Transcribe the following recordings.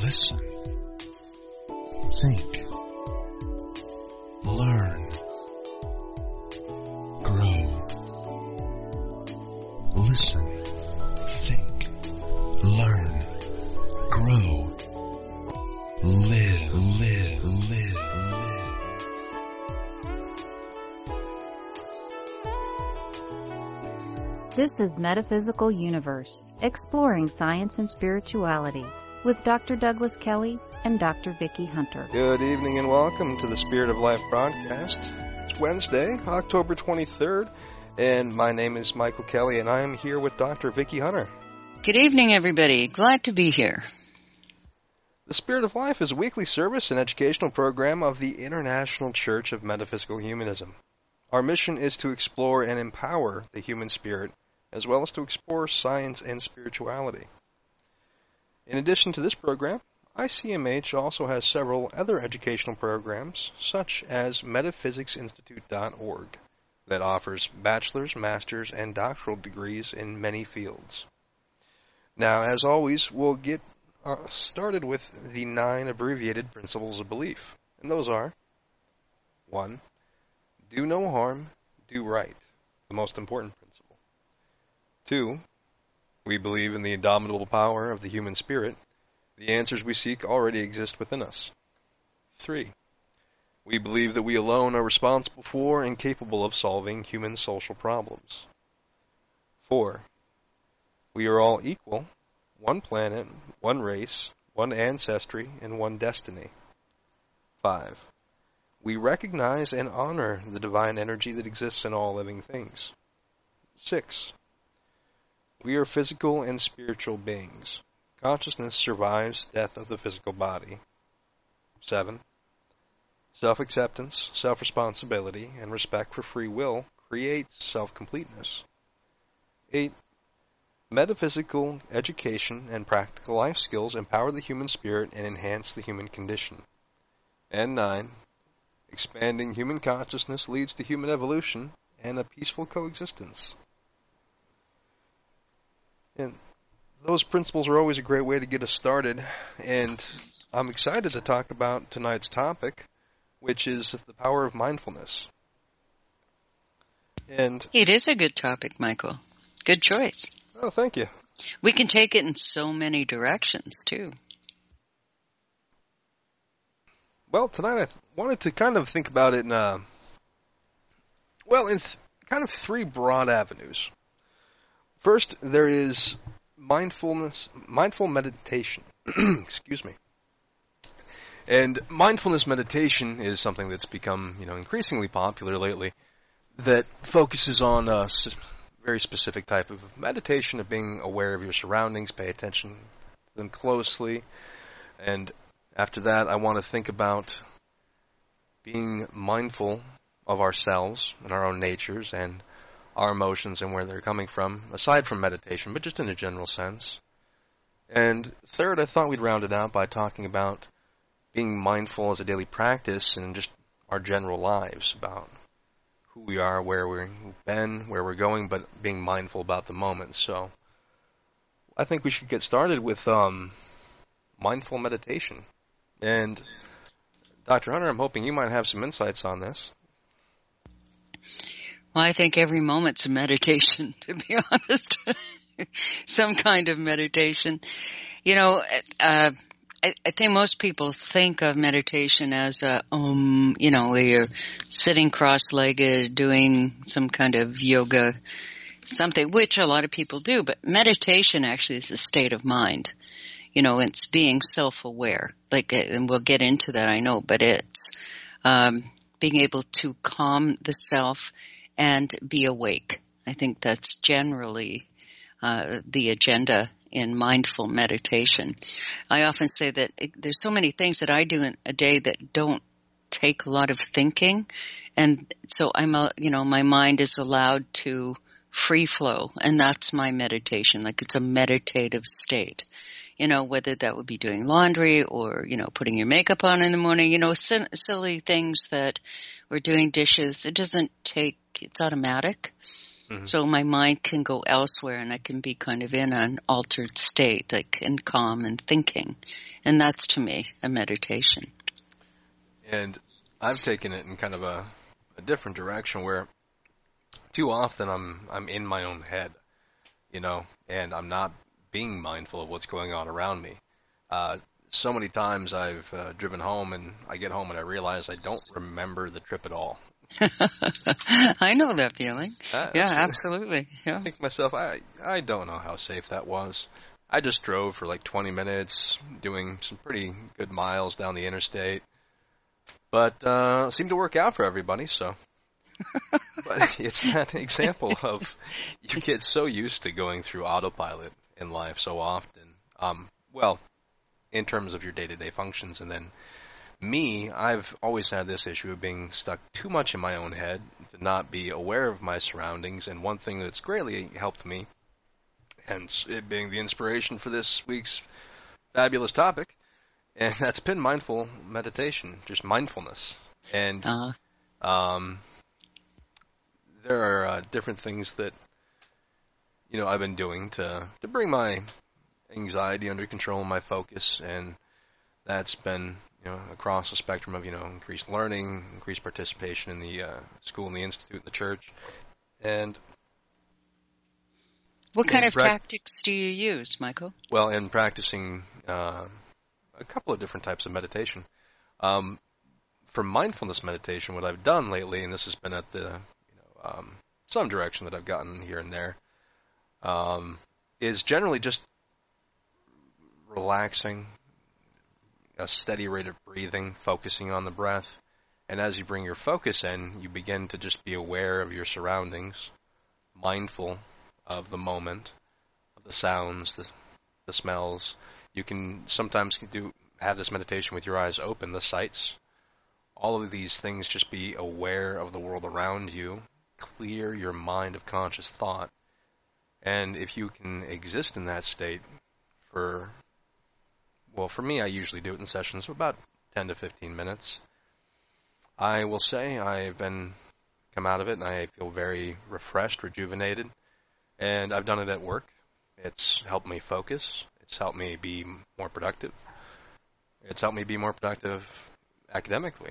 Listen. Think. Learn. Grow. Listen. Think. Learn. Grow. Live. This is Metaphysical Universe, exploring science and spirituality, with Dr. Douglas Kelly and Dr. Vicki Hunter. Good evening and welcome to the Spirit of Life broadcast. It's Wednesday, October 23rd, and my name is Michael Kelly, and I am here with Dr. Vicki Hunter. Good evening, everybody. Glad to be here. The Spirit of Life is a weekly service and educational program of the International Church of Metaphysical Humanism. Our mission is to explore and empower the human spirit, as well as to explore science and spirituality. In addition to this program, ICMH also has several other educational programs, such as MetaPhysicsInstitute.org, that offers bachelor's, master's, and doctoral degrees in many fields. Now, as always, we'll get started with the 9 abbreviated principles of belief, and those are: 1. Do no harm, do right, the most important principle. 2. We believe in the indomitable power of the human spirit. The answers we seek already exist within us. 3. We believe that we alone are responsible for and capable of solving human social problems. 4. We are all equal, one planet, one race, one ancestry, and one destiny. 5. We recognize and honor the divine energy that exists in all living things. 6. We are physical and spiritual beings. Consciousness survives death of the physical body. 7. Self-acceptance, self-responsibility, and respect for free will creates self-completeness. 8. Metaphysical education and practical life skills empower the human spirit and enhance the human condition. And 9. Expanding human consciousness leads to human evolution and a peaceful coexistence. And those principles are always a great way to get us started, and I'm excited to talk about tonight's topic, which is the power of mindfulness. And it is a good topic, Michael. Good choice. Oh, thank you. We can take it in so many directions, too. Well, tonight I wanted to kind of think about it in kind of 3 broad avenues. First, there is mindful meditation. Excuse me. And mindfulness meditation is something that's become, increasingly popular lately, that focuses on a very specific type of meditation of being aware of your surroundings, pay attention to them closely, and after that, I want to think about being mindful of ourselves and our own natures and our emotions and where they're coming from, aside from meditation, but just in a general sense. And third, I thought we'd round it out by talking about being mindful as a daily practice and just our general lives, about who we are, where we've been, where we're going, but being mindful about the moment. So I think we should get started with mindful meditation. And Dr. Hunter, I'm hoping you might have some insights on this. Well, I think every moment's a meditation, to be honest. Some kind of meditation. I think most people think of meditation as where you're sitting cross-legged, doing some kind of yoga, something, which a lot of people do. But meditation actually is a state of mind. It's being self-aware. And we'll get into that, I know, but it's being able to calm the self and be awake. I think that's generally the agenda in mindful meditation. I often say that there's so many things that I do in a day that don't take a lot of thinking, and so my mind is allowed to free flow, and that's my meditation. It's a meditative state. Whether that would be doing laundry or, putting your makeup on in the morning, silly things that we're doing dishes. It doesn't take, it's automatic. So my mind can go elsewhere and I can be kind of in an altered state, like in calm and thinking. And that's, to me, a meditation. And I've taken it in kind of a different direction where too often I'm in my own head, and I'm not being mindful of what's going on around me. So many times I've driven home and I get home and I realize I don't remember the trip at all. I know that feeling. Yeah, absolutely. Yeah. I think to myself, I don't know how safe that was. I just drove for like 20 minutes, doing some pretty good miles down the interstate. But it seemed to work out for everybody, so. But it's that example of you get so used to going through autopilot in life so often. In terms of your day-to-day functions, and then me, I've always had this issue of being stuck too much in my own head, to not be aware of my surroundings, and one thing that's greatly helped me, hence it being the inspiration for this week's fabulous topic, and that's been mindful meditation, just mindfulness. And there are different things that, I've been doing to bring my anxiety under control and my focus, and that's been across the spectrum of increased learning, increased participation in the school and the institute and the church. And what kind of tactics do you use, Michael? Well, in practicing a couple of different types of meditation. For mindfulness meditation, what I've done lately, and this has been at the some direction that I've gotten here and there, is generally just relaxing, a steady rate of breathing, focusing on the breath. And as you bring your focus in, you begin to just be aware of your surroundings, mindful of the moment, of the sounds, the smells. You can sometimes have this meditation with your eyes open, the sights. All of these things, just be aware of the world around you, clear your mind of conscious thought. And if you can exist in that state for me, I usually do it in sessions of about 10 to 15 minutes. I will say I've come out of it and I feel very refreshed, rejuvenated, and I've done it at work. It's helped me focus. It's helped me be more productive. It's helped me be more productive academically.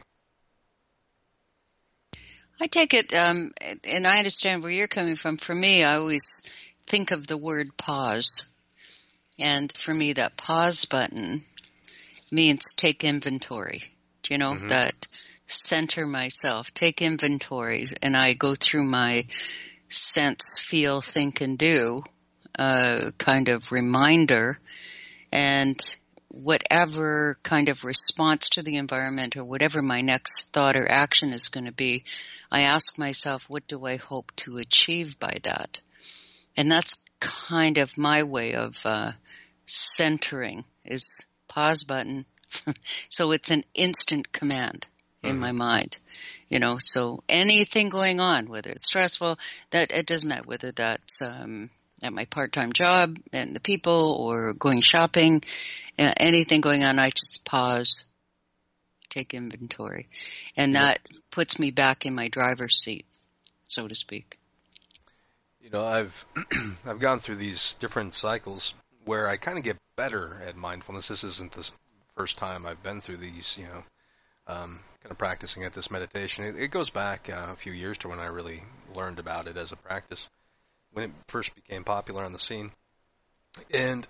I take it, and I understand where you're coming from. For me, I always think of the word pause. And for me, that pause button means take inventory. Do you know that? Center myself, take inventory, and I go through my sense, feel, think, and do kind of reminder, and whatever kind of response to the environment or whatever my next thought or action is going to be, I ask myself, what do I hope to achieve by that? And that's kind of my way of centering, is pause button. So it's an instant command in my mind, so anything going on, whether it's stressful, that it doesn't matter whether that's at my part-time job and the people or going shopping, anything going on, I just pause, take inventory. And that puts me back in my driver's seat, so to speak. I've gone through these different cycles where I kind of get better at mindfulness. This isn't the first time I've been through these, kind of practicing at this meditation. It goes back a few years to when I really learned about it as a practice, when it first became popular on the scene. And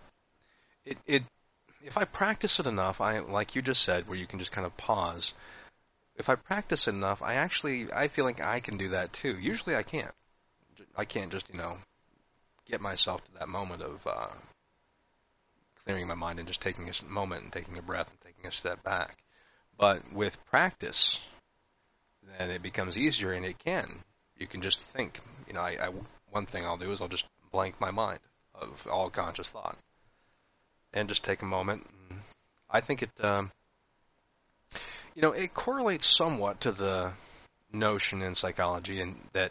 if I practice it enough, like you just said, where you can just kind of pause, if I practice it enough, I feel like I can do that too. Usually I can't. I can't just, get myself to that moment of clearing my mind and just taking a moment and taking a breath and taking a step back. But with practice, then it becomes easier, and you can just think. One thing I'll do is I'll just blank my mind of all conscious thought and just take a moment. And I think it correlates somewhat to the notion in psychology, and that,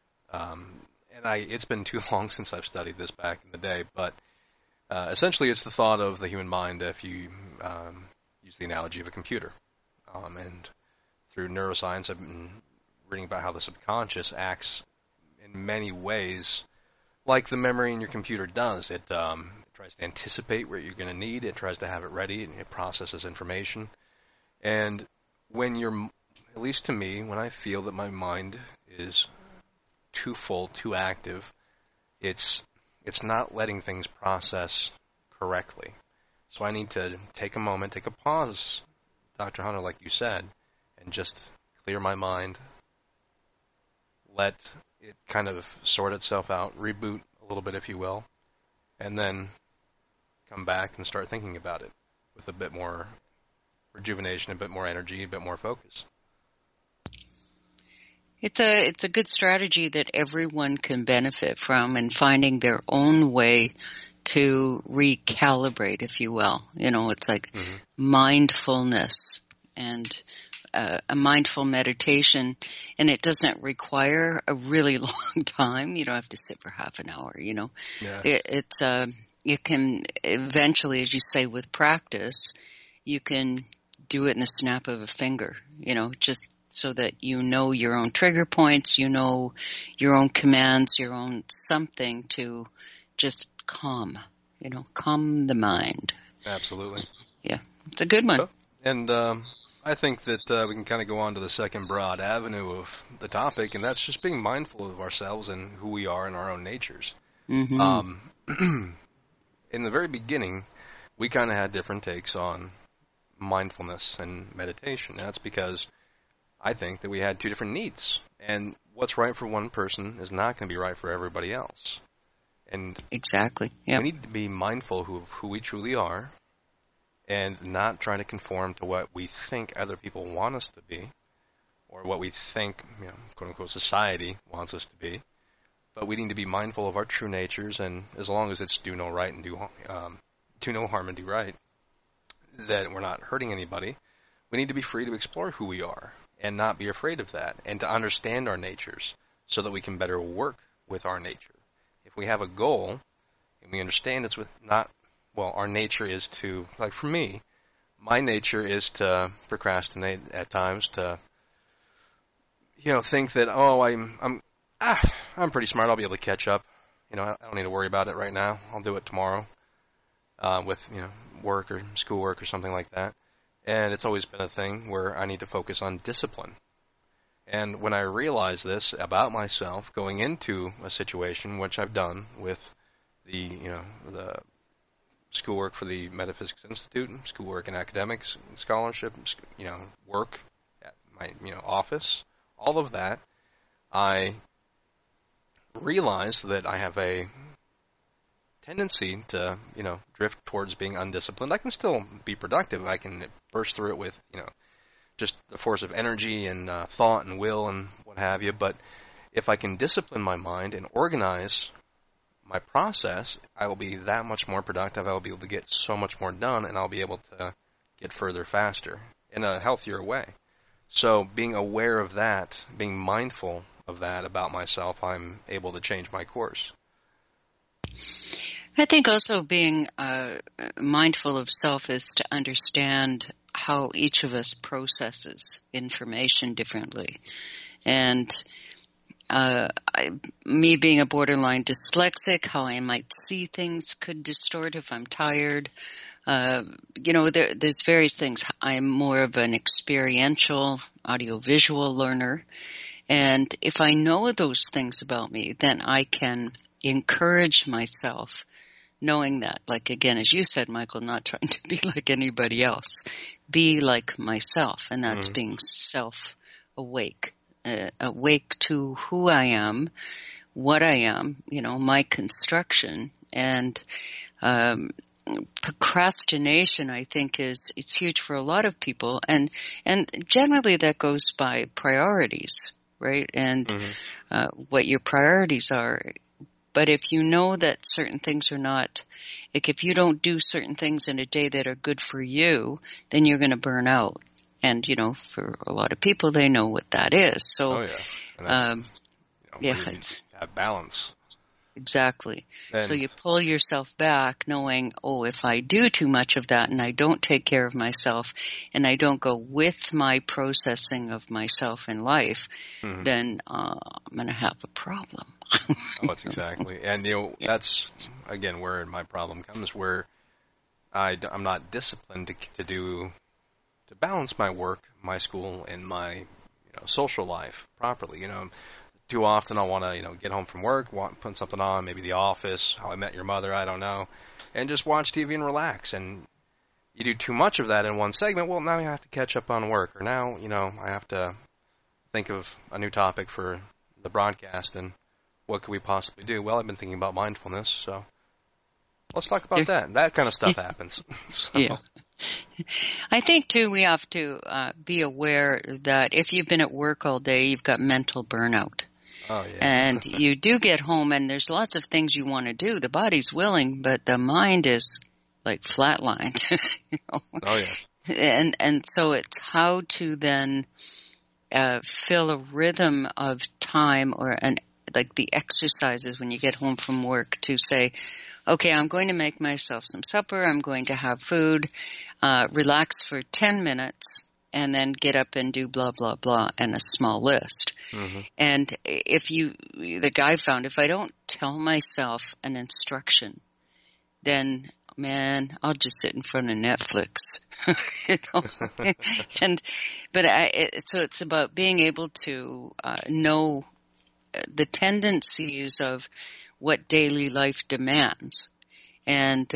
it's been too long since I've studied this back in the day, but essentially it's the thought of the human mind if you use the analogy of a computer. And through neuroscience, I've been reading about how the subconscious acts in many ways, like the memory in your computer does. It tries to anticipate what you're going to need. It tries to have it ready, and it processes information. And when you're, at least to me, when I feel that my mind is too full, too active, it's not letting things process correctly. So I need to take a moment, take a pause, Dr. Hunter, like you said, and just clear my mind, let it kind of sort itself out, reboot a little bit, if you will, and then come back and start thinking about it with a bit more rejuvenation, a bit more energy, a bit more focus. It's a good strategy that everyone can benefit from, and finding their own way to recalibrate, if you will. You know, it's like mindfulness and a mindful meditation, and it doesn't require a really long time. You don't have to sit for half an hour, you know. Yeah. You can eventually, as you say, with practice, you can do it in the snap of a finger, you know, just so that you know your own trigger points, you know your own commands, your own something to just calm the mind. Absolutely. Yeah, it's a good one. And I think that we can kind of go on to the second broad avenue of the topic, and that's just being mindful of ourselves and who we are in our own natures. Mm-hmm. In the very beginning, we kind of had different takes on mindfulness and meditation. That's because I think that we had two different needs, and what's right for one person is not going to be right for everybody else. And exactly, yeah. We need to be mindful of who we truly are, and not try to conform to what we think other people want us to be, or what we think, you know, quote unquote, society wants us to be. But we need to be mindful of our true natures, and as long as it's do no right and do no harm and do right, that we're not hurting anybody, we need to be free to explore who we are and not be afraid of that, and to understand our natures so that we can better work with our nature. If we have a goal and we understand it's with not, well, our nature is to, like for me, my nature is to procrastinate at times, to, you know, think that, oh, I'm pretty smart, I'll be able to catch up. You know, I don't need to worry about it right now. I'll do it tomorrow with, you know, work or schoolwork or something like that. And it's always been a thing where I need to focus on discipline. And when I realized this about myself going into a situation, which I've done with the schoolwork for the Metaphysics Institute, schoolwork in academics, scholarship, you know, work at my, you know, office, all of that, I realized that I have a tendency to, you know, drift towards being undisciplined. I can still be productive. I can burst through it with, you know, just the force of energy and thought and will and what have you. But if I can discipline my mind and organize my process, I will be that much more productive. I will be able to get so much more done, and I'll be able to get further faster in a healthier way. So being aware of that, being mindful of that about myself, I'm able to change my course. I think also being mindful of self is to understand how each of us processes information differently. And me being a borderline dyslexic, how I might see things could distort if I'm tired. You know, there's various things. I'm more of an experiential, audiovisual learner. And if I know those things about me, then I can encourage myself, knowing that, like, again, as you said, Michael, not trying to be like anybody else, be like myself. And that's being self-awake, awake to who I am, what I am, you know, my construction. And procrastination, I think, it's huge for a lot of people. And generally that goes by priorities, right? And what your priorities are. But if you know that certain things are not, like if you don't do certain things in a day that are good for you, then you're going to burn out. And, you know, for a lot of people, they know what that is. So, it's have balance. Exactly. So you pull yourself back knowing, oh, if I do too much of that and I don't take care of myself and I don't go with my processing of myself in life, then I'm going to have a problem. Oh, that's exactly. And, that's, again, where my problem comes, where I'm not disciplined to balance my work, my school, and my, social life properly. Too often I want to, get home from work, put something on, maybe The Office, How I Met Your Mother, I don't know, and just watch TV and relax. And you do too much of that in one segment, well, now you have to catch up on work, or now, I have to think of a new topic for the broadcast, and what could we possibly do? Well, I've been thinking about mindfulness, so let's talk about that. That kind of stuff happens. So. Yeah. I think, too, we have to be aware that if you've been at work all day, you've got mental burnout. Oh, yeah. And you do get home, and there's lots of things you want to do. The body's willing, but the mind is like flatlined. Oh, yeah. And so it's how to then fill a rhythm of time like the exercises when you get home from work to say, okay, I'm going to make myself some supper, I'm going to have food, relax for 10 minutes, and then get up and do blah, blah, blah, and a small list. Mm-hmm. And the guy found, if I don't tell myself an instruction, then, man, I'll just sit in front of Netflix. So it's about being able to know the tendencies of what daily life demands, and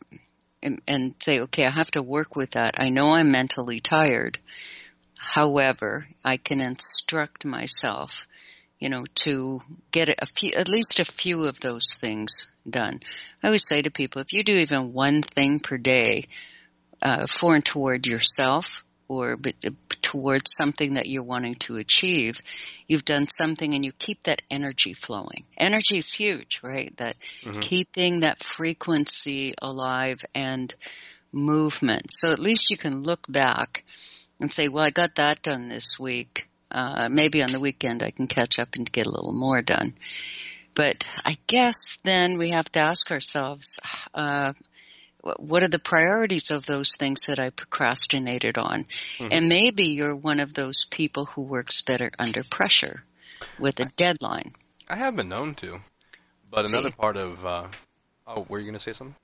say, okay, I have to work with that. I know I'm mentally tired. However, I can instruct myself, to get at least a few of those things done. I always say to people, if you do even one thing per day, for and toward yourself, or towards something that you're wanting to achieve, you've done something, and you keep that energy flowing. Energy is huge, right? That keeping that frequency alive and movement. So at least you can look back and say, well, I got that done this week. Maybe on the weekend I can catch up and get a little more done. But I guess then we have to ask ourselves, what are the priorities of those things that I procrastinated on? Mm-hmm. And maybe you're one of those people who works better under pressure with a deadline. I have been known to. But another part of were you going to say something?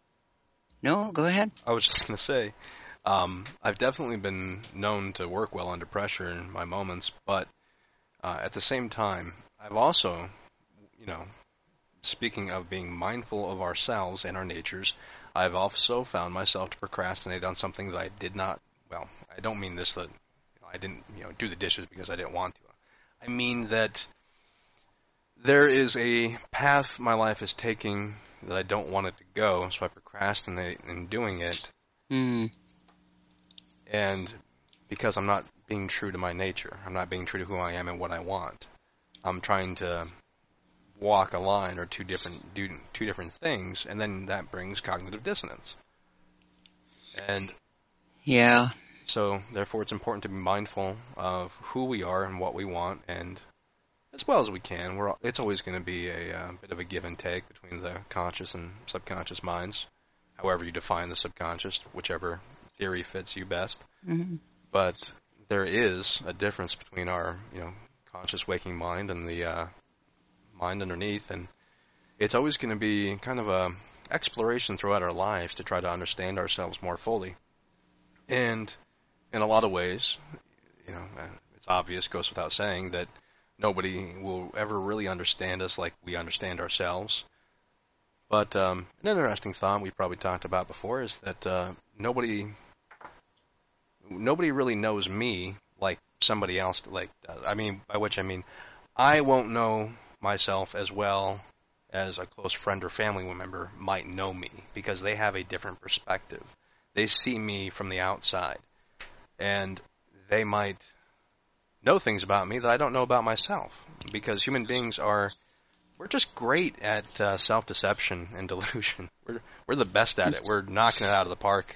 No, go ahead. I was just going to say, I've definitely been known to work well under pressure in my moments, but at the same time, I've also, speaking of being mindful of ourselves and our natures, I've also found myself to procrastinate on something that I did not, I don't mean this that I didn't, do the dishes because I didn't want to. I mean that there is a path my life is taking that I don't want it to go, so I procrastinate in doing it. Mm. And because I'm not being true to my nature, I'm not being true to who I am and what I want. I'm trying to walk a line or do two different things, and then that brings cognitive dissonance. And yeah. So therefore it's important to be mindful of who we are and what we want, and as well as we can. It's always going to be a bit of a give and take between the conscious and subconscious minds, however you define the subconscious, whichever theory fits you best. Mm-hmm. But there is a difference between our, conscious waking mind and the mind underneath, and it's always going to be kind of a exploration throughout our lives to try to understand ourselves more fully. And in a lot of ways, it's obvious, goes without saying, that nobody will ever really understand us like we understand ourselves. But an interesting thought we probably talked about before is that nobody really knows me like somebody else does. I mean, by which I mean, I won't know myself as well as a close friend or family member might know me, because they have a different perspective. They see me from the outside, and they might know things about me that I don't know about myself, because human beings we're just great at self-deception and delusion. We're the best at it. We're knocking it out of the park.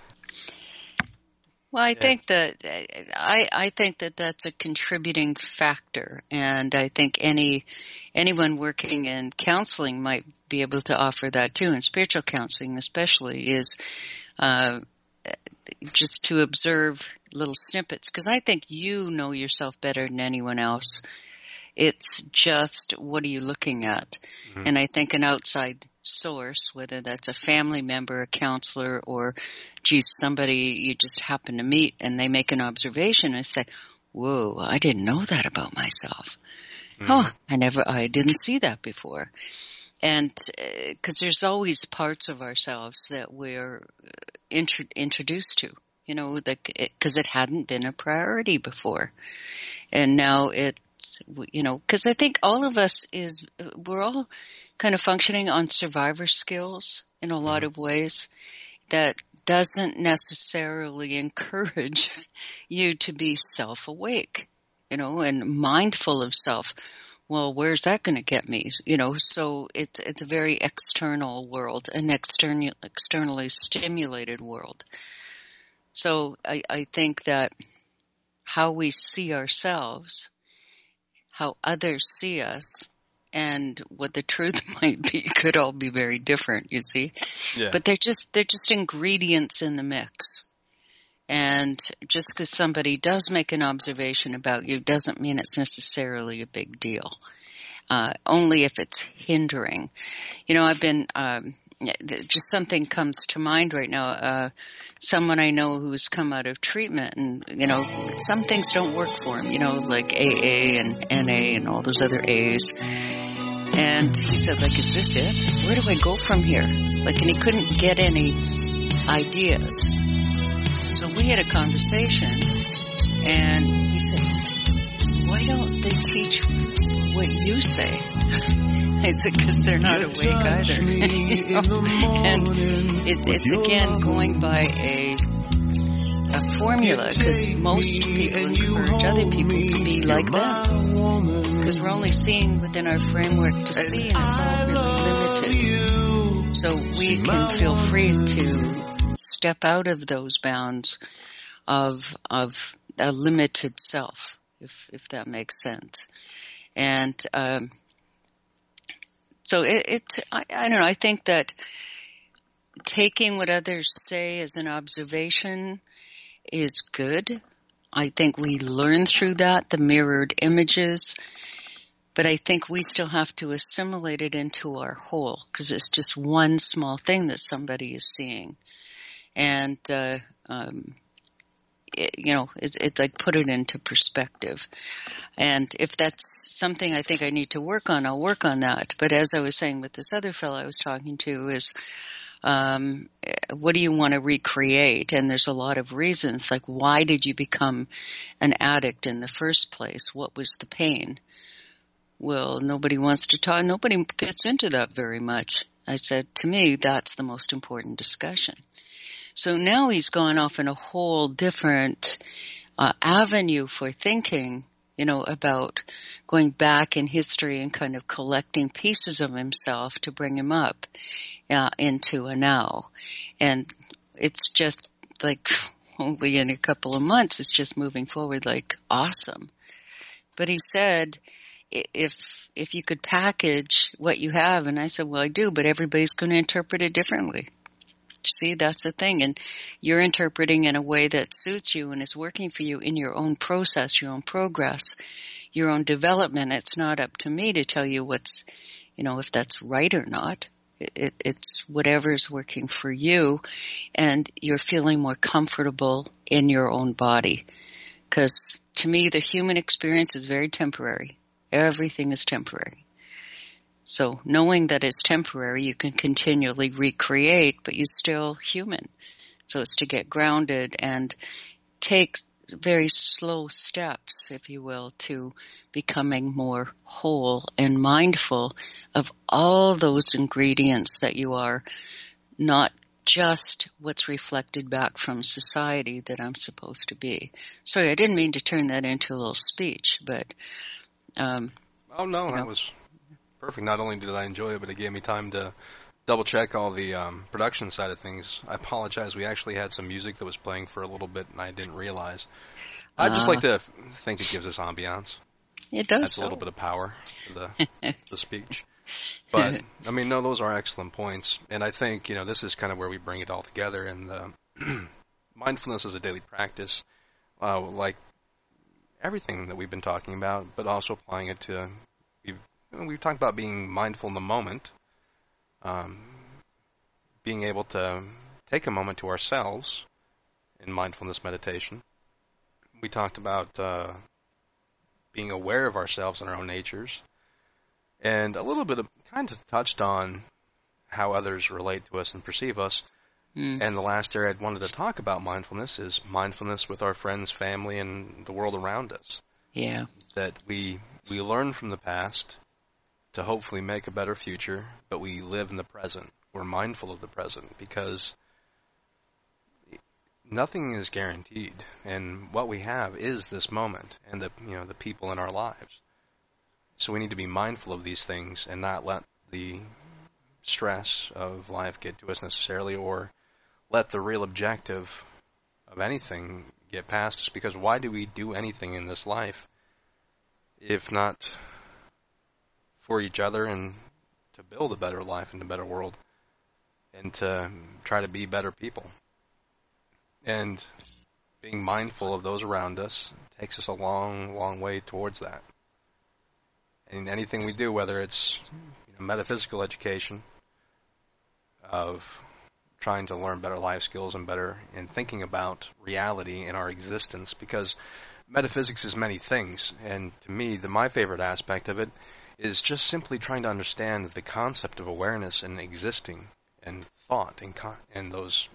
Well, I think that that's a contributing factor, and I think anyone working in counseling might be able to offer that too, and spiritual counseling especially, is just to observe little snippets, because I think you know yourself better than anyone else. It's just, what are you looking at? Mhm. And I think an outside source, whether that's a family member, a counselor, or, geez, somebody you just happen to meet and they make an observation and say, whoa, I didn't know that about myself. Mhm. I didn't see that before. And because there's always parts of ourselves that we're introduced to, because it hadn't been a priority before. And now because I think all of us we're all kind of functioning on survivor skills in a lot of ways that doesn't necessarily encourage you to be self-awake, and mindful of self. Well, where's that going to get me? So it's a very external world, an externally stimulated world. So I think that how we see ourselves, how others see us, and what the truth might be could all be very different, you see. Yeah. But they're just ingredients in the mix. And just because somebody does make an observation about you doesn't mean it's necessarily a big deal. Only if it's hindering. I've been, just something comes to mind right now. Someone I know who's come out of treatment and, some things don't work for him, like AA and NA and all those other A's. And he said, is this it? Where do I go from here? And he couldn't get any ideas. So we had a conversation and he said, why don't they teach what you say? I said, because they're not awake either. And it's again going by a formula, because most people encourage other people to be like them. Because we're only seeing within our framework to see, and it's all really limited. So we can feel free to step out of those bounds of a limited self, if that makes sense. And so I don't know, I think that taking what others say as an observation is good. I think we learn through that, the mirrored images, but I think we still have to assimilate it into our whole, because it's just one small thing that somebody is seeing. And, it's like put it into perspective. And if that's something I think I need to work on, I'll work on that. But as I was saying with this other fellow I was talking to is, what do you want to recreate? And there's a lot of reasons, like why did you become an addict in the first place? What was the pain? Well, nobody wants to talk. Nobody gets into that very much. I said, to me, that's the most important discussion. So now he's gone off in a whole different avenue for thinking, about going back in history and kind of collecting pieces of himself to bring him up into a now. And it's just like only in a couple of months, it's just moving forward like awesome. But he said, if you could package what you have, and I said, well, I do, but everybody's going to interpret it differently. See, that's the thing. And you're interpreting in a way that suits you and is working for you in your own process, your own progress, your own development. It's not up to me to tell you what's, if that's right or not. It's whatever's working for you, and you're feeling more comfortable in your own body. Because to me, the human experience is very temporary. Everything is temporary. So knowing that it's temporary, you can continually recreate, but you're still human. So it's to get grounded and take very slow steps, if you will, to becoming more whole and mindful of all those ingredients that you are, not just what's reflected back from society that I'm supposed to be. Sorry, I didn't mean to turn that into a little speech, but... oh, no, that was... perfect. Not only did I enjoy it, but it gave me time to double check all the production side of things. I apologize. We actually had some music that was playing for a little bit, and I didn't realize. I just like to think it gives us ambiance. It does. That's a little bit of power to the speech. But no, those are excellent points, and I think this is kind of where we bring it all together. And mindfulness is a daily practice, like everything that we've been talking about, but also applying it to, we've talked about being mindful in the moment, being able to take a moment to ourselves in mindfulness meditation. We talked about being aware of ourselves and our own natures, and a little bit of kind of touched on how others relate to us and perceive us. And the last area I'd wanted to talk about mindfulness is mindfulness with our friends, family, and the world around us. Yeah. That we learn from the past to hopefully make a better future, but we live in the present. We're mindful of the present because nothing is guaranteed, and what we have is this moment and the people in our lives. So we need to be mindful of these things and not let the stress of life get to us necessarily, or let the real objective of anything get past us, because why do we do anything in this life if not for each other and to build a better life and a better world and to try to be better people? And being mindful of those around us takes us a long, long way towards that. And anything we do, whether it's metaphysical education, of trying to learn better life skills and thinking about reality in our existence, because metaphysics is many things, and to me, my favorite aspect of it is just simply trying to understand the concept of awareness and existing and thought and those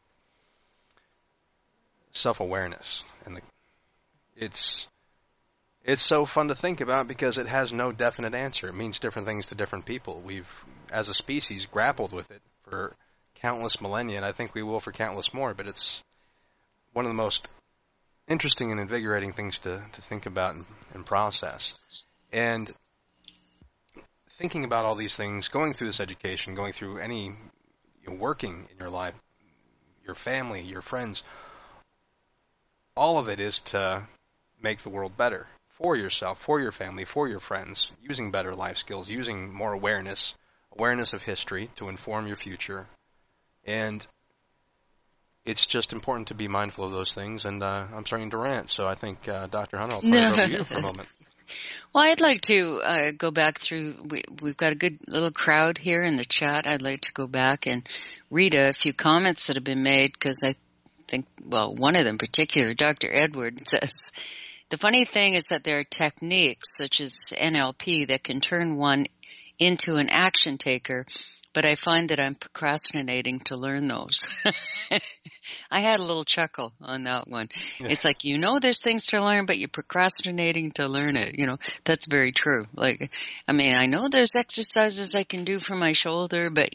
self-awareness. And it's so fun to think about because it has no definite answer. It means different things to different people. We've, as a species, grappled with it for countless millennia, and I think we will for countless more, but it's one of the most interesting and invigorating things to think about and process. And thinking about all these things, going through this education, going through any working in your life, your family, your friends, all of it is to make the world better for yourself, for your family, for your friends, using better life skills, using more awareness of history to inform your future. And it's just important to be mindful of those things. And I'm starting to rant, so I think, Dr. Hunter, I'll turn it over to you for a moment. Well, I'd like to go back through. We've got a good little crowd here in the chat. I'd like to go back and read a few comments that have been made, because I think, well, one of them in particular, Dr. Edward says, the funny thing is that there are techniques such as NLP that can turn one into an action taker, but I find that I'm procrastinating to learn those. I had a little chuckle on that one. Yeah. It's like, there's things to learn, but you're procrastinating to learn it. That's very true. Like, I mean, I know there's exercises I can do for my shoulder, but,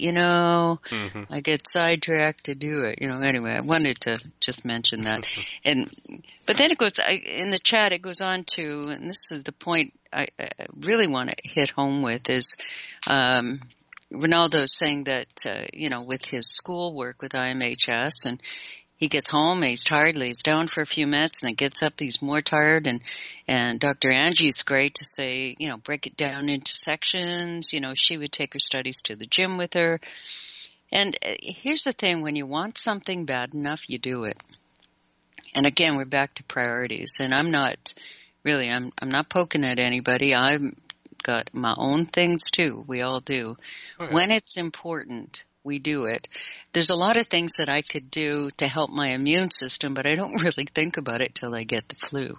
I get sidetracked to do it. Anyway, I wanted to just mention that. But then it goes, in the chat, it goes on to, and this is the point I really want to hit home with, is, Ronaldo saying that, with his schoolwork with IMHS, and he gets home and he's tired, lays down for a few minutes, and then gets up, he's more tired, and Dr. Angie's great to say, break it down into sections. She would take her studies to the gym with her. And here's the thing, when you want something bad enough, you do it. And again, we're back to priorities, and I'm not poking at anybody. I've got my own things too. We all do. Oh, yeah. When it's important, we do it. There's a lot of things that I could do to help my immune system, but I don't really think about it till I get the flu.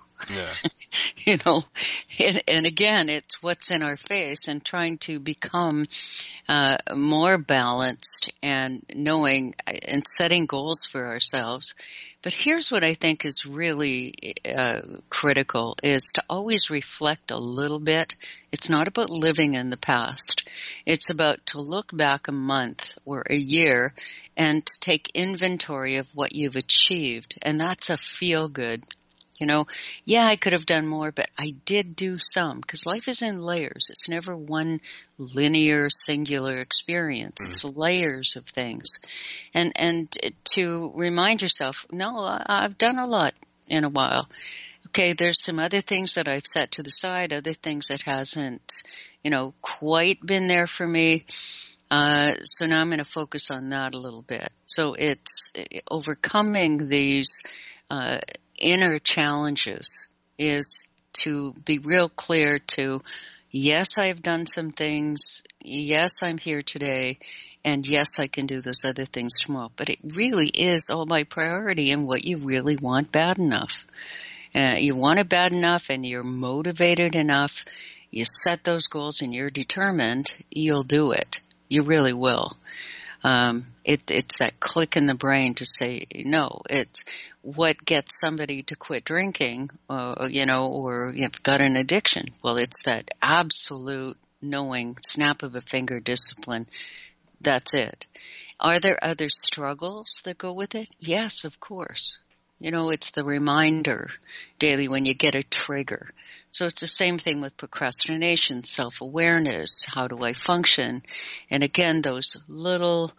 Yeah. And again, it's what's in our face, and trying to become more balanced and knowing and setting goals for ourselves. But here's what I think is really critical, is to always reflect a little bit. It's not about living in the past. It's about to look back a month or a year and to take inventory of what you've achieved. And that's a feel-good. Yeah, I could have done more, but I did do some, because life is in layers. It's never one linear, singular experience. It's layers of things. And to remind yourself, no, I've done a lot in a while. Okay, there's some other things that I've set to the side, other things that hasn't, quite been there for me. So now I'm going to focus on that a little bit. So it's overcoming these inner challenges is to be real clear to, yes, I've done some things. Yes, I'm here today. And yes, I can do those other things tomorrow. But it really is all my priority and what you really want bad enough. You want it bad enough and you're motivated enough. You set those goals and you're determined, you'll do it. You really will. It's that click in the brain to say no. It's what gets somebody to quit drinking, or you've got an addiction. Well, it's that absolute knowing, snap of a finger discipline. That's it. Are there other struggles that go with it? Yes, of course. It's the reminder daily when you get a trigger. So it's the same thing with procrastination, self-awareness. How do I function? And again, those little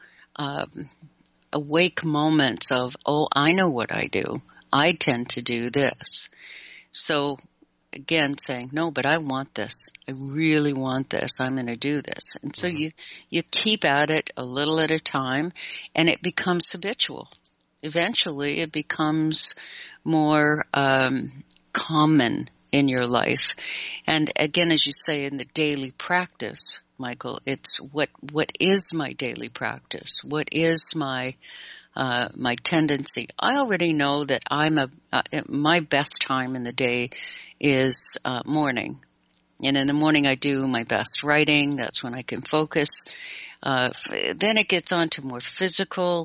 awake moments of, oh, I know what I do. I tend to do this. So again, saying, no, but I want this. I really want this. I'm going to do this. And so you keep at it a little at a time, and it becomes habitual. Eventually, it becomes more common in your life. And again, as you say, in the daily practice, Michael, it's what is my daily practice? What is my tendency? I already know that my best time in the day is morning. And in the morning I do my best writing. That's when I can focus. Then it gets on to more physical,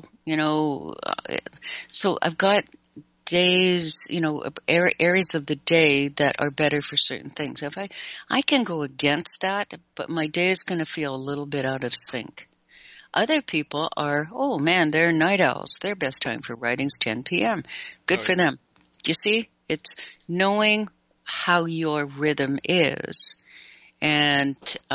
so I've got days, areas of the day that are better for certain things. If I can go against that, but my day is going to feel a little bit out of sync. Other people are, oh man, they're night owls. Their best time for writing is 10 p.m. Good for them. You see, it's knowing how your rhythm is. And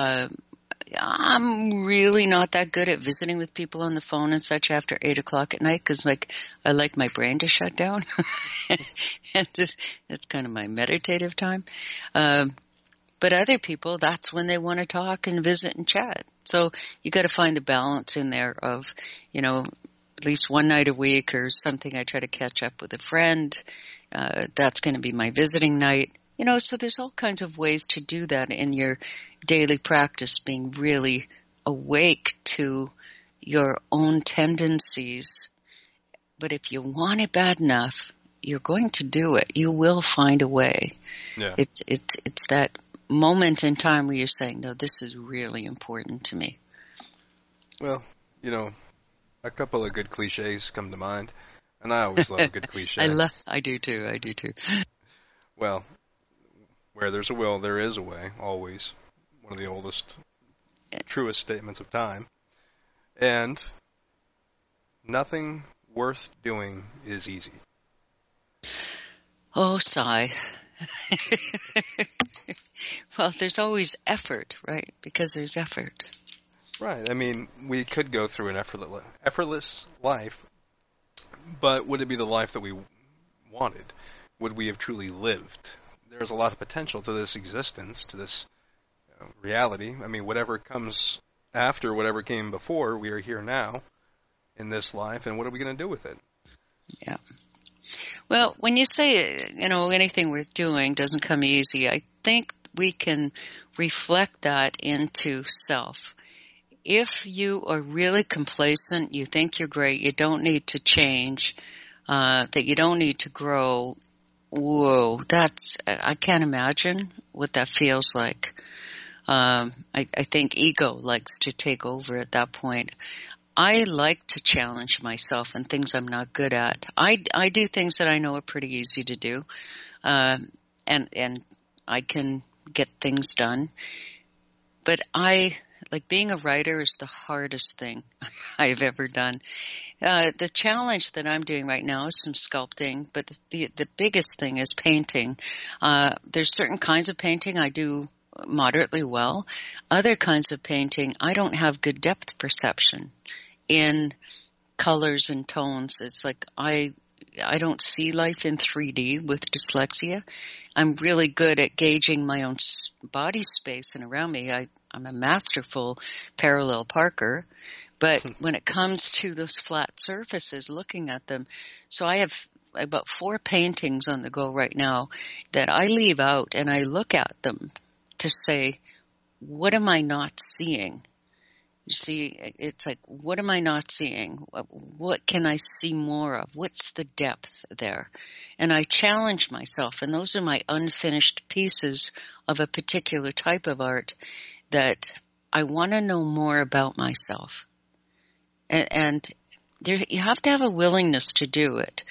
I'm really not that good at visiting with people on the phone and such after 8 o'clock at night because I like my brain to shut down. And that's kind of my meditative time. But other people, that's when they want to talk and visit and chat. So you got to find the balance in there of, at least one night a week or something. I try to catch up with a friend. That's going to be my visiting night. So there's all kinds of ways to do that in your daily practice, being really awake to your own tendencies. But if you want it bad enough, you're going to do it. You will find a way. Yeah. It's that moment in time where you're saying, no, this is really important to me. Well, a couple of good cliches come to mind, and I always love a good cliche. I do too. Well, where there's a will, there is a way, always. One of the oldest, truest statements of time. And nothing worth doing is easy. Oh, sigh. Well, there's always effort, right? Because there's effort. Right. I mean, we could go through an effortless life, but would it be the life that we wanted? Would we have truly lived? There's a lot of potential to this existence, to this reality. I mean, whatever comes after, whatever came before, we are here now in this life, and what are we going to do with it? Yeah. Well, when you say, anything worth doing doesn't come easy, I think we can reflect that into self. If you are really complacent, you think you're great, you don't need to change, that you don't need to grow, whoa, I can't imagine what that feels like. I think ego likes to take over at that point. I like to challenge myself in things I'm not good at. I do things that I know are pretty easy to do, and I can get things done. But being a writer is the hardest thing I've ever done. The challenge that I'm doing right now is some sculpting, but the biggest thing is painting. There's certain kinds of painting I do moderately well. Other kinds of painting, I don't have good depth perception in colors and tones. It's like I don't see life in 3D with dyslexia. I'm really good at gauging my own body space and around me. I'm a masterful parallel parker. But when it comes to those flat surfaces, looking at them, so I have about 4 paintings on the go right now that I leave out and I look at them to say, what am I not seeing? You see, it's like, what am I not seeing? What can I see more of? What's the depth there? And I challenge myself, and those are my unfinished pieces of a particular type of art that I want to know more about myself. And there, you have to have a willingness to do it.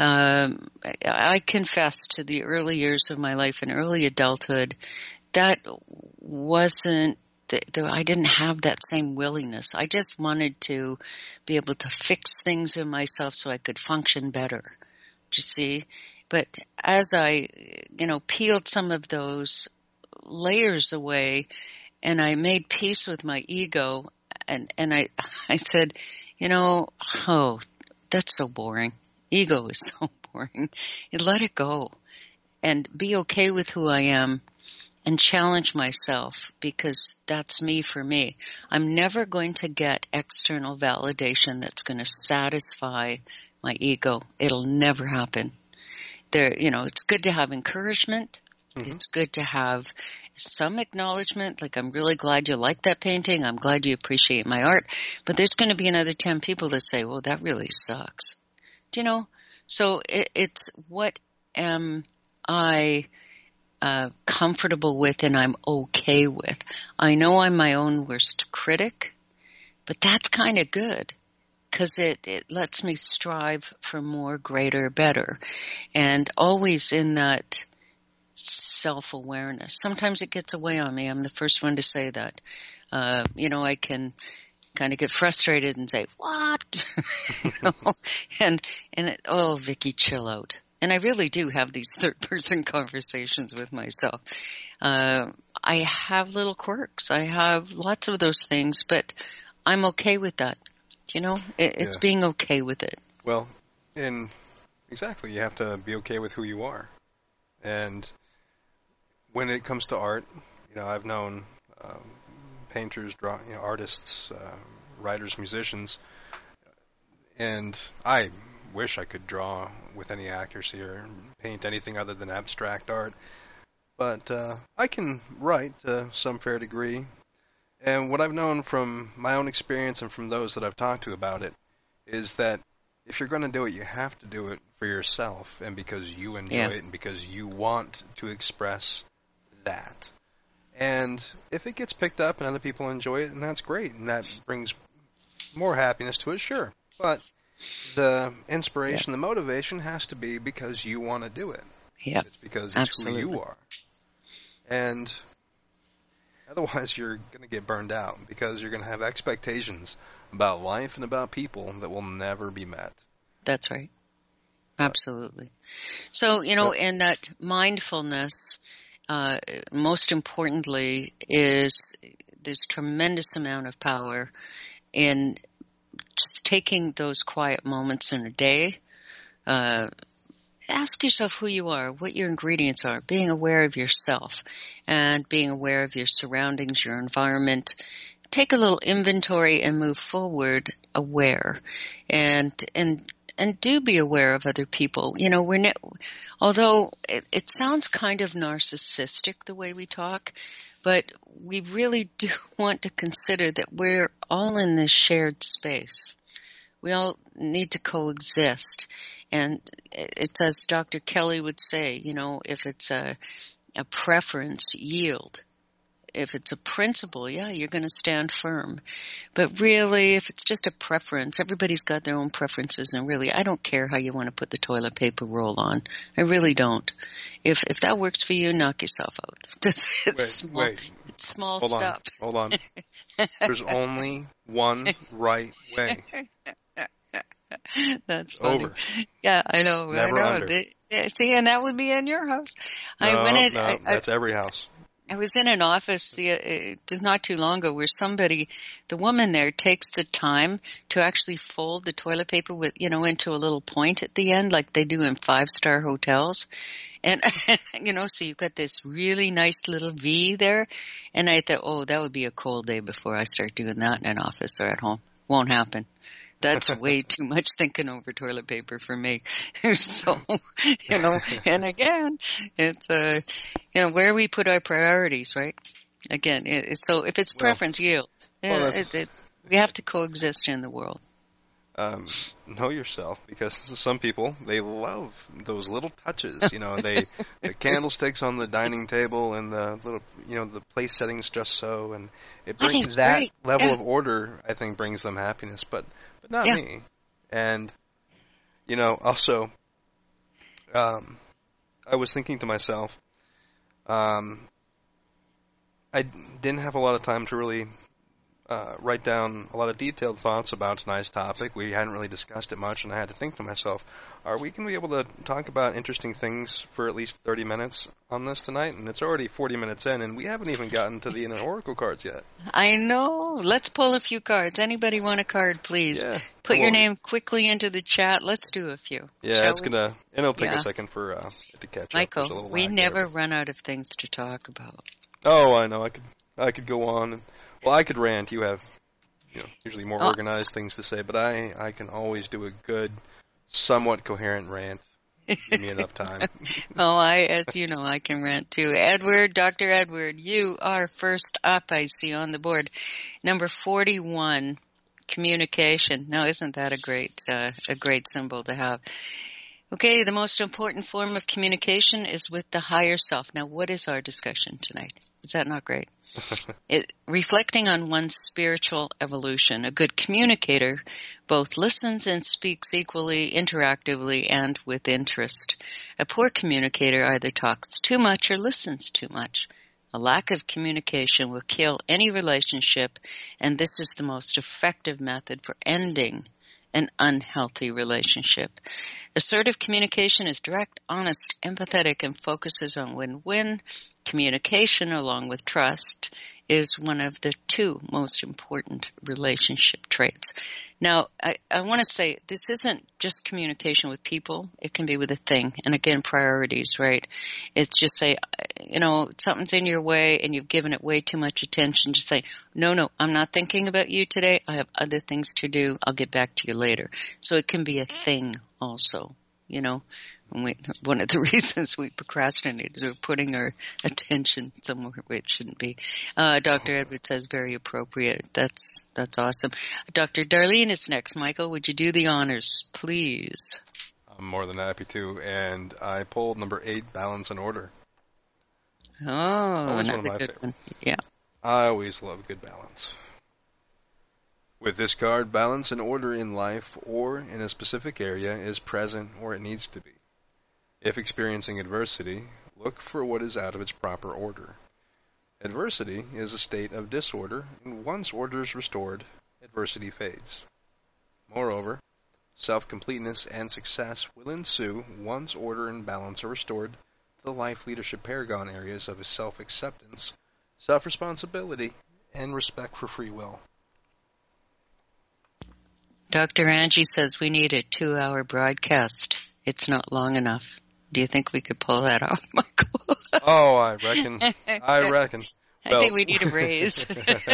I confess to the early years of my life and early adulthood, that wasn't, I didn't have that same willingness. I just wanted to be able to fix things in myself so I could function better. Do you see? But as I, peeled some of those layers away and I made peace with my ego and I said, oh, that's so boring. Ego is so boring. You let it go and be okay with who I am. And challenge myself, because that's me for me. I'm never going to get external validation that's going to satisfy my ego. It'll never happen. It's good to have encouragement. Mm-hmm. It's good to have some acknowledgement, like, I'm really glad you like that painting. I'm glad you appreciate my art. But there's going to be another 10 people that say, well, that really sucks. Do you know? So it's what am I comfortable with and I'm okay with. I know I'm my own worst critic, but that's kind of good because it lets me strive for more, greater, better, and always in that self-awareness. Sometimes it gets away on me. I'm the first one to say that. I can kind of get frustrated and say, what? Oh, Vicky, chill out. And I really do have these third-person conversations with myself. I have little quirks. I have lots of those things, but I'm okay with that. It's being okay with it. Well, and exactly, you have to be okay with who you are. And when it comes to art, I've known painters, artists, writers, musicians, and I wish I could draw with any accuracy or paint anything other than abstract art. But I can write to some fair degree. And what I've known from my own experience and from those that I've talked to about it is that if you're going to do it, you have to do it for yourself and because you enjoy it and because you want to express that. And if it gets picked up and other people enjoy it, and that's great, and that brings more happiness to it, sure. But the inspiration, the motivation has to be because you want to do it. Yeah, it's because it's who you are. And otherwise you're going to get burned out because you're going to have expectations about life and about people that will never be met. That's right. Absolutely. So, and that mindfulness, most importantly, is there's tremendous amount of power in just taking those quiet moments in a day. Ask yourself who you are, what your ingredients are, being aware of yourself and being aware of your surroundings, your environment. Take a little inventory and move forward aware and do be aware of other people. Although it sounds kind of narcissistic the way we talk, but we really do want to consider that we're all in this shared space. We all need to coexist. And it's as Dr. Kelly would say, if it's a preference, yield. If it's a principle, you're going to stand firm. But really, if it's just a preference, everybody's got their own preferences, and really, I don't care how you want to put the toilet paper roll on. I really don't. If that works for you, knock yourself out. It's small Hold stuff. Hold on. There's only one right way. That's funny. Over. Yeah, I know. Never under. See, and that would be in your house. No, that's every house. I was in an office not too long ago where the woman there takes the time to actually fold the toilet paper with, into a little point at the end like they do in 5-star hotels. And, so you've got this really nice little V there. And I thought, that would be a cold day before I start doing that in an office or at home. Won't happen. That's way too much thinking over toilet paper for me. So, and again, it's, where we put our priorities, right? Again, so if it's preference, yield. Well, we have to coexist in the world. Know yourself, because some people, they love those little touches, the candlesticks on the dining table and the little, the place settings just so, and it brings that great. Level of order, I think, brings them happiness, but not me. And, also, I was thinking to myself, I didn't have a lot of time to really write down a lot of detailed thoughts about tonight's topic. We hadn't really discussed it much, and I had to think to myself, are we going to be able to talk about interesting things for at least 30 minutes on this tonight? And it's already 40 minutes in, and we haven't even gotten to the inner oracle cards yet. I know. Let's pull a few cards. Anybody want a card, please? Yeah. Put your name quickly into the chat. Let's do a few. Yeah, it'll take a second for it to catch Michael, up. we never run out of things to talk about. Oh, I know. I could go on and... Well, I could rant. You have, usually more organized things to say, but I can always do a good, somewhat coherent rant. Give me enough time. As you know, I can rant too. Dr. Edward, you are first up, I see on the board. Number 41, communication. Now, isn't that a great symbol to have? Okay, the most important form of communication is with the higher self. Now, what is our discussion tonight? Is that not great? Reflecting on one's spiritual evolution. A good communicator both listens and speaks equally, interactively, and with interest. A poor communicator either talks too much or listens too much. A lack of communication will kill any relationship, and this is the most effective method for ending an unhealthy relationship. Assertive communication is direct, honest, empathetic, and focuses on win-win. Communication, along with trust, is one of the two most important relationship traits. Now, I want to say this isn't just communication with people. It can be with a thing. And again, priorities, right? It's just say, something's in your way and you've given it way too much attention. Just say, no, I'm not thinking about you today. I have other things to do. I'll get back to you later. So it can be a thing also, one of the reasons we procrastinate is we're putting our attention somewhere where it shouldn't be. Dr. Edward says very appropriate. That's awesome. Dr. Darlene is next. Michael, would you do the honors, please? I'm more than happy to. And I pulled number 8, balance and order. Oh, another good one. Yeah. I always love good balance. With this card, balance and order in life or in a specific area is present or it needs to be. If experiencing adversity, look for what is out of its proper order. Adversity is a state of disorder, and once order is restored, adversity fades. Moreover, self-completeness and success will ensue once order and balance are restored to the life leadership paragon areas of self-acceptance, self-responsibility, and respect for free will. Dr. Angie says we need a 2-hour broadcast. It's not long enough. Do you think we could pull that off, Michael? Oh, I reckon. I think we need a raise.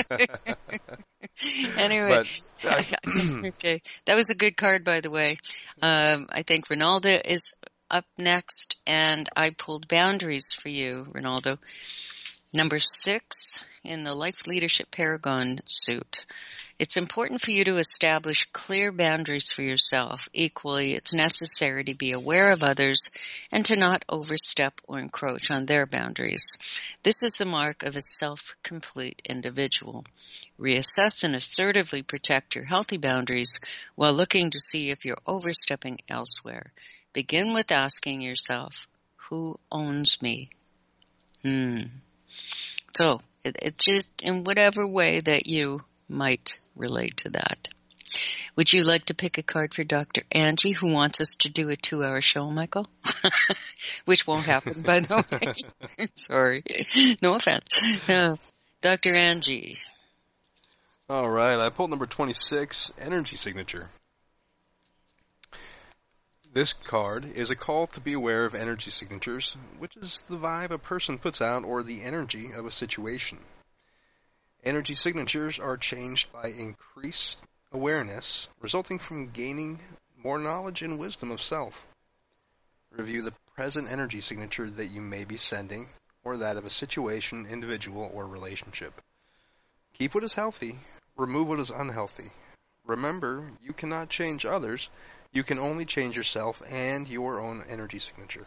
Anyway, okay. That was a good card, by the way. I think Ronaldo is up next, and I pulled boundaries for you, Ronaldo. Number 6 in the Life Leadership Paragon suit. It's important for you to establish clear boundaries for yourself. Equally, it's necessary to be aware of others and to not overstep or encroach on their boundaries. This is the mark of a self-complete individual. Reassess and assertively protect your healthy boundaries while looking to see if you're overstepping elsewhere. Begin with asking yourself, who owns me? So, it's just in whatever way that you might relate to that. Would you like to pick a card for Dr. Angie, who wants us to do a 2-hour show, Michael? Which won't happen, by the way. Sorry. No offense. Dr. Angie. All right. I pulled number 26, Energy Signature. This card is a call to be aware of energy signatures, which is the vibe a person puts out or the energy of a situation. Energy signatures are changed by increased awareness resulting from gaining more knowledge and wisdom of self. Review the present energy signature that you may be sending, or that of a situation, individual, or relationship. Keep what is healthy, remove what is unhealthy. Remember, you cannot change others, you can only change yourself and your own energy signature.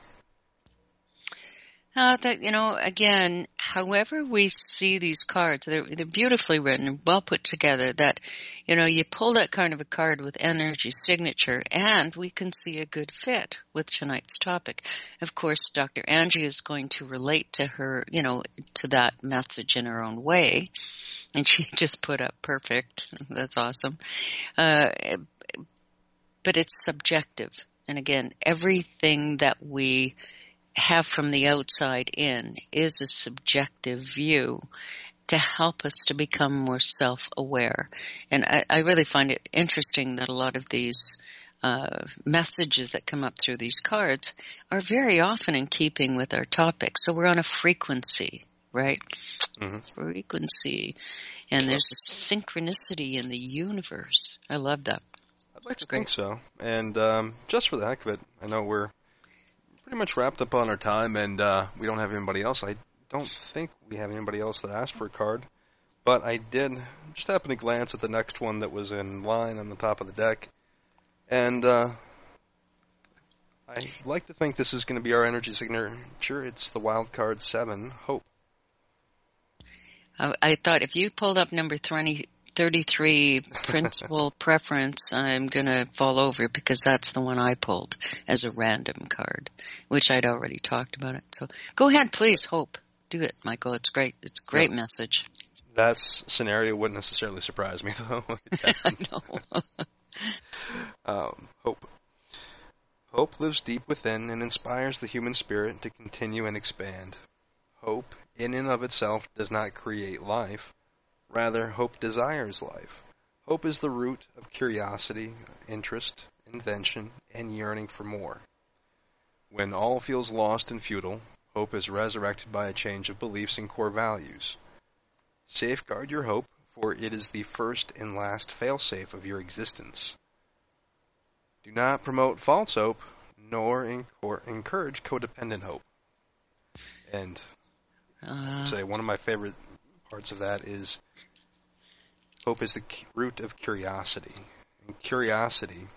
Again, however we see these cards, they're beautifully written and well put together, that, you pull that kind of a card with energy signature and we can see a good fit with tonight's topic. Of course, Dr. Angie is going to relate to her, to that message in her own way. And she just put up perfect. That's awesome. But it's subjective. And again, everything that we have from the outside in is a subjective view to help us to become more self-aware. And I really find it interesting that a lot of these messages that come up through these cards are very often in keeping with our topic. So we're on a frequency, right? Mm-hmm. Frequency. And there's a synchronicity in the universe. I love that. I'd like to think so. And just for the heck of it, I know we're pretty much wrapped up on our time, and we don't have anybody else. I don't think we have anybody else that asked for a card, but I did just happen to glance at the next one that was in line on the top of the deck, and I like to think this is going to be our energy signature. It's the wild card 7, Hope. I thought if you pulled up number 33, Principal Preference, I'm going to fall over because that's the one I pulled as a random card, which I'd already talked about it. So go ahead, please, Hope. Do it, Michael. It's great. It's a great message. That scenario wouldn't necessarily surprise me, though. No. Hope. Hope lives deep within and inspires the human spirit to continue and expand. Hope, in and of itself, does not create life. Rather, hope desires life. Hope is the root of curiosity, interest, invention, and yearning for more. When all feels lost and futile, hope is resurrected by a change of beliefs and core values. Safeguard your hope, for it is the first and last fail-safe of your existence. Do not promote false hope, nor encourage codependent hope. And say one of my favorite parts of that is hope is the root of curiosity. And curiosity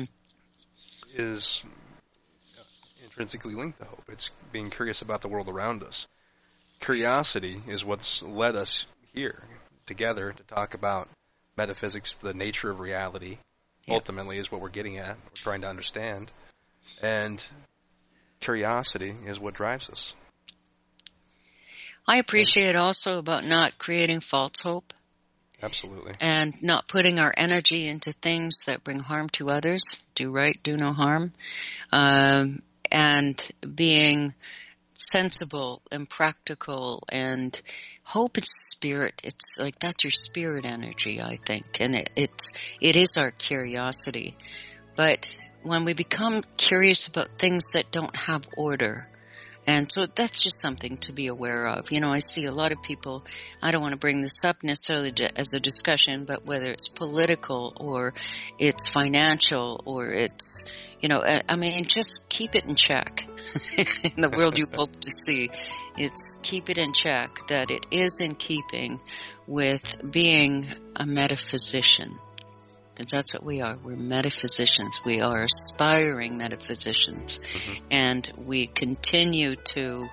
is intrinsically linked to hope. It's being curious about the world around us. Curiosity is what's led us here together to talk about metaphysics, the nature of reality, ultimately is what we're getting at, we're trying to understand. And curiosity is what drives us. I appreciate also about not creating false hope. Absolutely. And not putting our energy into things that bring harm to others. Do right, do no harm. And being sensible and practical, and hope is spirit. It's like that's your spirit energy, I think. And it is our curiosity. But when we become curious about things that don't have order, and so that's just something to be aware of. I see a lot of people, I don't want to bring this up necessarily as a discussion, but whether it's political or it's financial or it's, just keep it in check. In the world you hope to see, it's keep it in check, that it is in keeping with being a metaphysician. Because that's what we are. We're metaphysicians. We are aspiring metaphysicians. Mm-hmm. And we continue to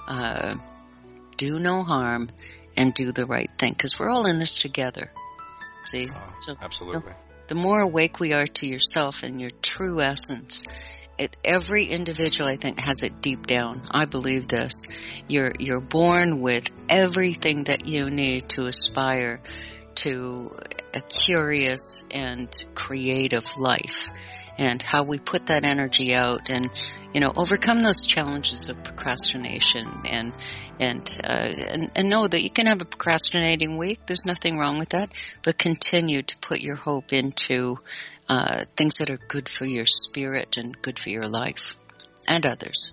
do no harm and do the right thing. Because we're all in this together. See? Absolutely. The more awake we are to yourself and your true essence, every individual, I think, has it deep down. I believe this. You're born with everything that you need to aspire to a curious and creative life, and how we put that energy out and, overcome those challenges of procrastination and know that you can have a procrastinating week. There's nothing wrong with that, but continue to put your hope into things that are good for your spirit and good for your life and others.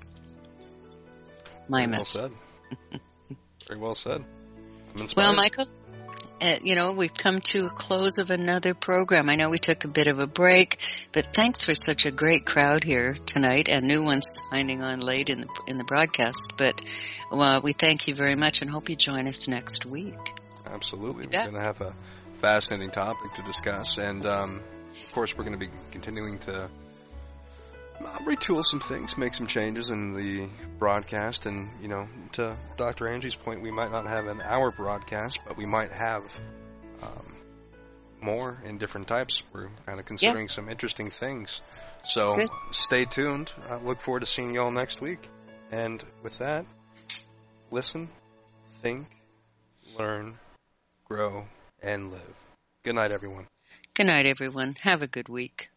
My message. Well said. Very well said. I'm inspired. Well, Michael, we've come to a close of another program. I know we took a bit of a break, but thanks for such a great crowd here tonight, and new ones signing on late in the broadcast. But we thank you very much and hope you join us next week. Absolutely. We're going to have a fascinating topic to discuss, and of course we're going to be continuing to retool some things, make some changes in the broadcast, and to Dr. Angie's point, we might not have an hour broadcast, but we might have more in different types. We're kind of considering some interesting things, so stay tuned. I look forward to seeing you all next week, and with that, listen, think, learn, grow, and live. Good night, everyone. Good night, everyone. Have a good week.